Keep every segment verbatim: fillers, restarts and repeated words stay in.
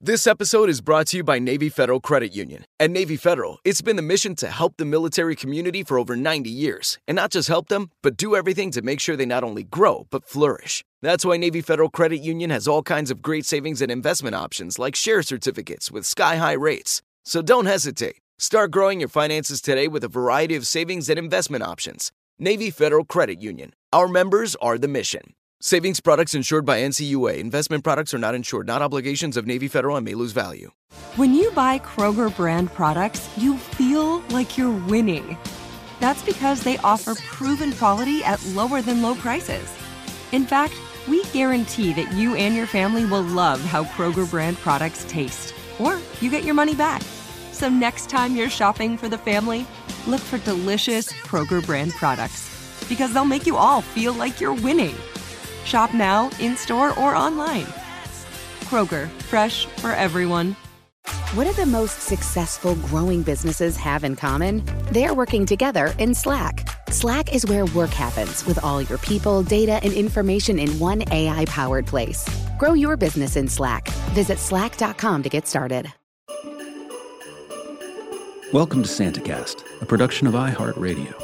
This episode is brought to you by Navy Federal Credit Union. At Navy Federal, it's been the mission to help the military community for over ninety years. And not just help them, but do everything to make sure they not only grow, but flourish. That's why Navy Federal Credit Union has all kinds of great savings and investment options like share certificates with sky-high rates. So don't hesitate. Start growing your finances today with a variety of savings and investment options. Navy Federal Credit Union. Our members are the mission. Savings products insured by N C U A. Investment products are not insured, not obligations of Navy Federal and may lose value. When you buy Kroger brand products, you feel like you're winning. That's because they offer proven quality at lower than low prices. In fact, we guarantee that you and your family will love how Kroger brand products taste, or you get your money back. So next time you're shopping for the family, look for delicious Kroger brand products, because they'll make you all feel like you're winning. Shop now, in-store, or online. Kroger, fresh for everyone. What do the most successful growing businesses have in common? They're working together in Slack. Slack is where work happens with all your people, data, and information in one A I-powered place. Grow your business in Slack. Visit slack dot com to get started. Welcome to SantaCast, a production of iHeartRadio.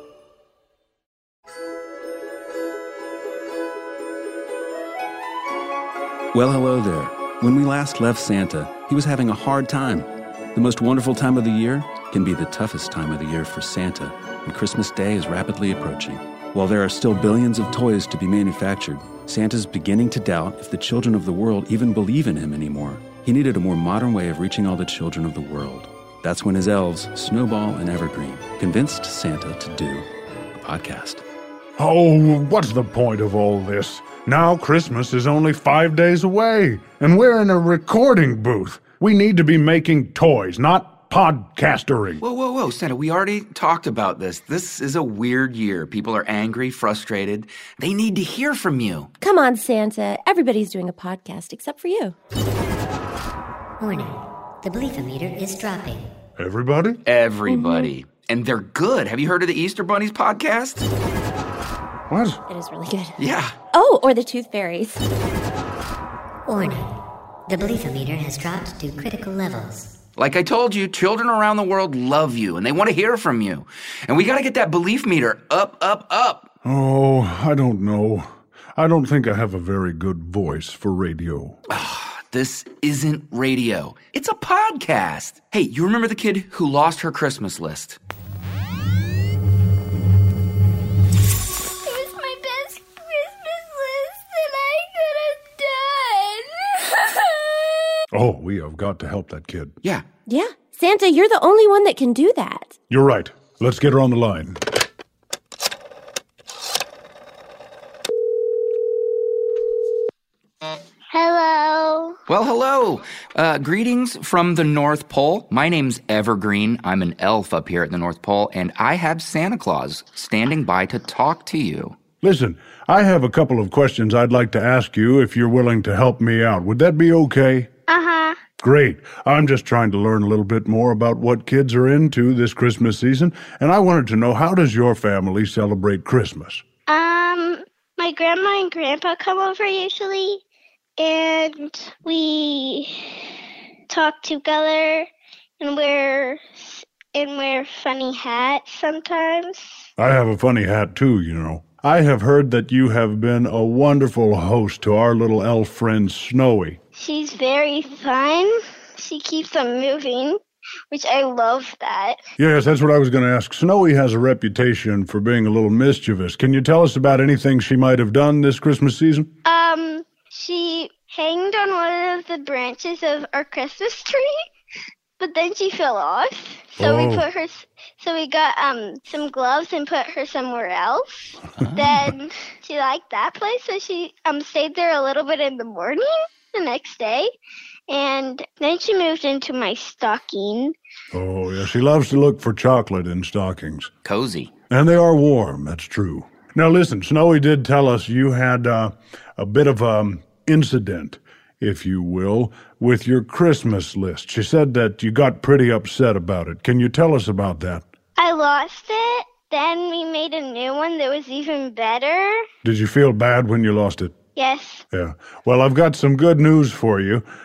Well, hello there. When we last left Santa, he was having a hard time. The most wonderful time of the year can be the toughest time of the year for Santa, and Christmas Day is rapidly approaching. While there are still billions of toys to be manufactured, Santa's beginning to doubt if the children of the world even believe in him anymore. He needed a more modern way of reaching all the children of the world. That's when his elves, Snowball and Evergreen, convinced Santa to do a podcast. Oh, what's the point of all this? Now Christmas is only five days away, and we're in a recording booth. We need to be making toys, not podcastering. Whoa, whoa, whoa, Santa, we already talked about this. This is a weird year. People are angry, frustrated. They need to hear from you. Come on, Santa. Everybody's doing a podcast except for you. Warning. The Belief-O-Meter is dropping. Everybody? Everybody. Mm-hmm. And they're good. Have you heard of the Easter Bunnies podcast? What? It is really good. Yeah. Oh, or the Tooth Fairies. Warning. The Belief-O-Meter has dropped to critical levels. Like I told you, children around the world love you, and they want to hear from you. And we got to get that belief meter up, up, up. Oh, I don't know. I don't think I have a very good voice for radio. This isn't radio. It's a podcast. Hey, you remember the kid who lost her Christmas list? Oh, we have got to help that kid. Yeah. Yeah. Santa, you're the only one that can do that. You're right. Let's get her on the line. Hello. Well, hello. Uh, greetings from the North Pole. My name's Evergreen. I'm an elf up here at the North Pole, and I have Santa Claus standing by to talk to you. Listen, I have a couple of questions I'd like to ask you if you're willing to help me out. Would that be okay? Uh-huh. Great. I'm just trying to learn a little bit more about what kids are into this Christmas season, and I wanted to know, how does your family celebrate Christmas? Um, my grandma and grandpa come over usually, and we talk together and wear and wear funny hats sometimes. I have a funny hat too, you know. I have heard that you have been a wonderful host to our little elf friend Snowy. She's very fun. She keeps on moving, which I love that. Yes, that's what I was going to ask. Snowy has a reputation for being a little mischievous. Can you tell us about anything she might have done this Christmas season? Um, she hanged on one of the branches of our Christmas tree, but then she fell off. So oh. we put her... So we got um some gloves and put her somewhere else. Then she liked that place, so she um stayed there a little bit in the morning the next day. And then she moved into my stocking. Oh, yeah, she loves to look for chocolate in stockings. Cozy. And they are warm, that's true. Now listen, Snowy did tell us you had uh, a bit of an um, incident, if you will, with your Christmas list. She said that you got pretty upset about it. Can you tell us about that? I lost it. Then we made a new one that was even better. Did you feel bad when you lost it? Yes. Yeah. Well, I've got some good news for you.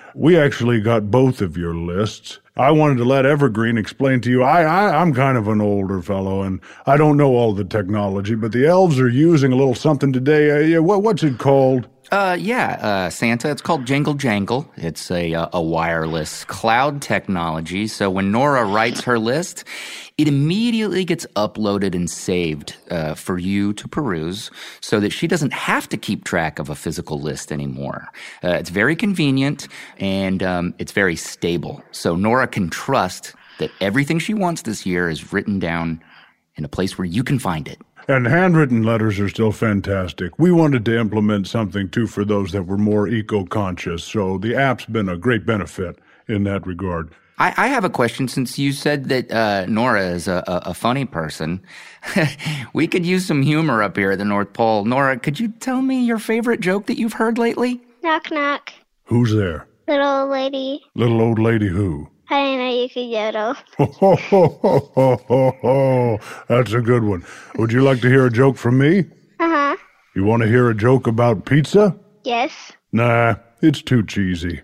we actually got both of your lists. I wanted to let Evergreen explain to you. I, I, I'm kind of an older fellow, and I don't know all the technology, but the elves are using a little something today. Uh, yeah, what, what's it called? Uh, yeah, uh, Santa. It's called Jangle Jangle. It's a, uh, a wireless cloud technology. So when Nora writes her list, it immediately gets uploaded and saved uh, for you to peruse so that she doesn't have to keep track of a physical list anymore. Uh, it's very convenient, and um, it's very stable. So Nora can trust that everything she wants this year is written down in a place where you can find it. And handwritten letters are still fantastic. We wanted to implement something, too, for those that were more eco-conscious, so the app's been a great benefit in that regard. I, I have a question. Since you said that uh, Nora is a, a, a funny person, we could use some humor up here at the North Pole. Nora, could you tell me your favorite joke that you've heard lately? Knock, knock. Who's there? Little old lady. Little old lady who? I didn't know you could yodel. Ho, ho, ho, ho, ho, ho, ho. That's a good one. Would you like to hear a joke from me? Uh-huh. You want to hear a joke about pizza? Yes. Nah, it's too cheesy.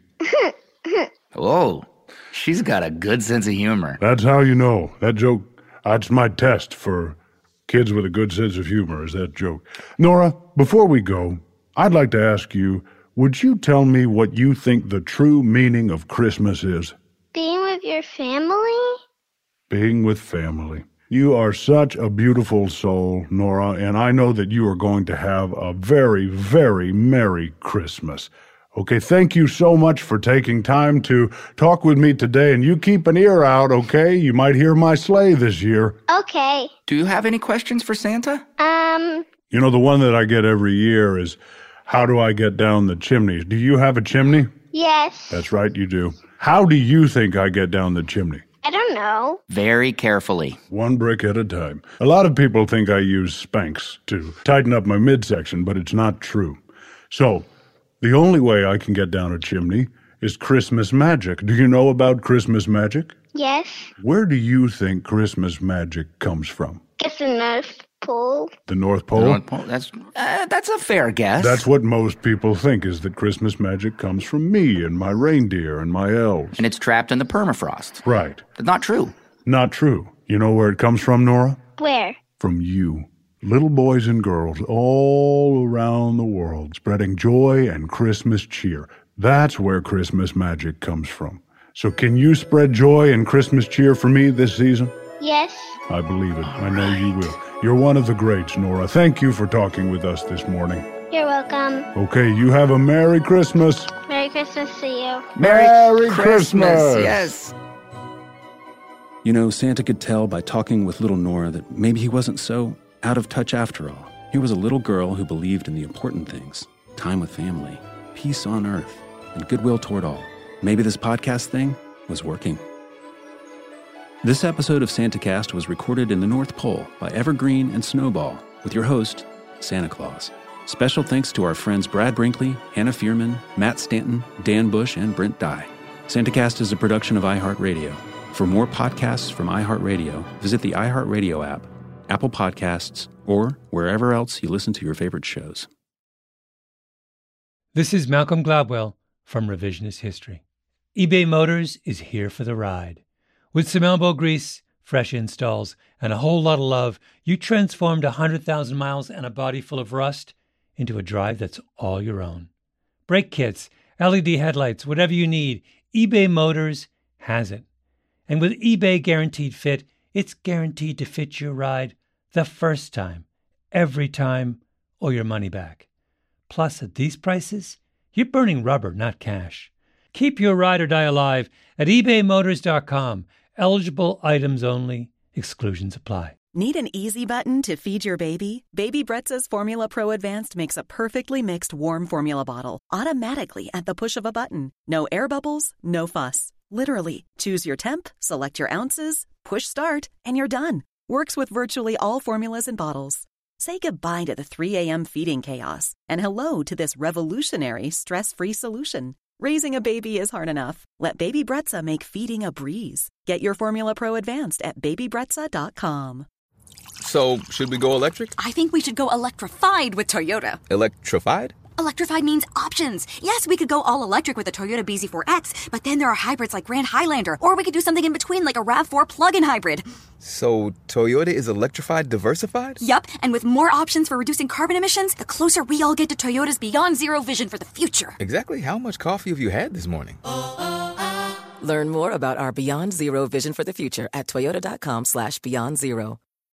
Whoa, she's got a good sense of humor. That's how you know. That joke, that's my test for kids with a good sense of humor, is that joke. Nora, before we go, I'd like to ask you, would you tell me what you think the true meaning of Christmas is? Being with your family? Being with family. You are such a beautiful soul, Nora, and I know that you are going to have a very, very Merry Christmas. Okay, thank you so much for taking time to talk with me today, and you keep an ear out, okay? You might hear my sleigh this year. Okay. Do you have any questions for Santa? Um... You know, the one that I get every year is, how do I get down the chimney? Do you have a chimney? Yes. That's right, you do. How do you think I get down the chimney? I don't know. Very carefully. One brick at a time. A lot of people think I use Spanx to tighten up my midsection, but it's not true. So, the only way I can get down a chimney is Christmas magic. Do you know about Christmas magic? Yes. Where do you think Christmas magic comes from? Guess the North Pole. The North Pole? The North Pole. That's uh, that's a fair guess. That's what most people think, is that Christmas magic comes from me and my reindeer and my elves. And it's trapped in the permafrost. Right. That's not true. Not true. You know where it comes from, Nora? Where? From you. Little boys and girls all around the world spreading joy and Christmas cheer. That's where Christmas magic comes from. So can you spread joy and Christmas cheer for me this season? Yes. I believe it. I know you will. You're one of the greats, Nora. Thank you for talking with us this morning. You're welcome. Okay, you have a Merry Christmas. Merry Christmas to you. Merry, Merry Christmas. Christmas. Yes. You know, Santa could tell by talking with little Nora that maybe he wasn't so out of touch after all. He was a little girl who believed in the important things: time with family, peace on earth, and goodwill toward all. Maybe this podcast thing was working. This episode of SantaCast was recorded in the North Pole by Evergreen and Snowball with your host, Santa Claus. Special thanks to our friends Brad Brinkley, Hannah Fierman, Matt Stanton, Dan Bush, and Brent Dye. SantaCast is a production of iHeartRadio. For more podcasts from iHeartRadio, visit the iHeartRadio app, Apple Podcasts, or wherever else you listen to your favorite shows. This is Malcolm Gladwell from Revisionist History. eBay Motors is here for the ride. With some elbow grease, fresh installs, and a whole lot of love, you transformed one hundred thousand miles and a body full of rust into a drive that's all your own. Brake kits, L E D headlights, whatever you need, eBay Motors has it. And with eBay Guaranteed Fit, it's guaranteed to fit your ride the first time, every time, or your money back. Plus, at these prices, you're burning rubber, not cash. Keep your ride or die alive at ebay motors dot com. Eligible items only. Exclusions apply. Need an easy button to feed your baby? Baby Brezza's Formula Pro Advanced makes a perfectly mixed warm formula bottle automatically at the push of a button. No air bubbles, no fuss. Literally, choose your temp, select your ounces, push start, and you're done. Works with virtually all formulas and bottles. Say goodbye to the three a.m. feeding chaos and hello to this revolutionary stress-free solution. Raising a baby is hard enough. Let Baby Brezza make feeding a breeze. Get your Formula Pro Advanced at baby brezza dot com. So, should we go electric? I think we should go electrified with Toyota. Electrified? Electrified means options. Yes, we could go all electric with a Toyota B Z four X, but then there are hybrids like Grand Highlander, or we could do something in between like a RAV four plug-in hybrid. So Toyota is electrified diversified? Yup, and with more options for reducing carbon emissions, the closer we all get to Toyota's Beyond Zero vision for the future. Exactly how much coffee have you had this morning? Learn more about our Beyond Zero vision for the future at toyota.com slash beyond zero.